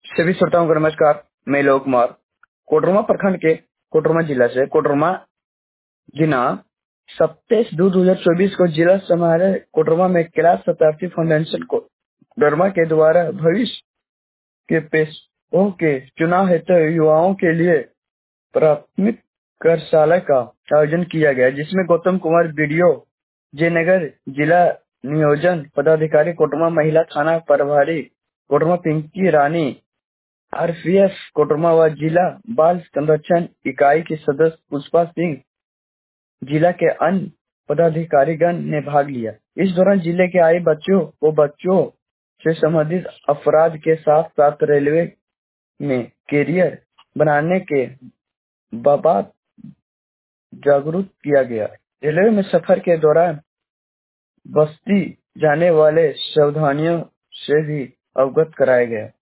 सभी श्रोताओं को नमस्कार। मैं लोक कुमार कोडरमा प्रखंड के कोडरमा जिला से कोडरमा दिनांक 27/2/2024 को जिला समारोह कोडरमा में कैलाश शताब्दी फाउंडेशन कोडरमा के द्वारा भविष्य के पेशों के चुनाव हेतु युवाओं के लिए प्राथमिक कार्यशाला का आयोजन किया गया, जिसमें गौतम कुमार बीडीओ जयनगर, जिला नियोजन पदाधिकारी कोडरमा, महिला थाना प्रभारी कोडरमा पिंकी रानी, आरपीएफ कोडरमा व जिला बाल संरक्षण इकाई की सदस्य पुष्पा सिंह, जिला के अन्य पदाधिकारीगण ने भाग लिया। इस दौरान जिले के आए बच्चों से संबंधित अपराध के साथ साथ रेलवे में कैरियर बनाने के बाबत जागरूक किया गया। रेलवे में सफर के दौरान बस्ती जाने वाले सावधानियों से भी अवगत कराया गया।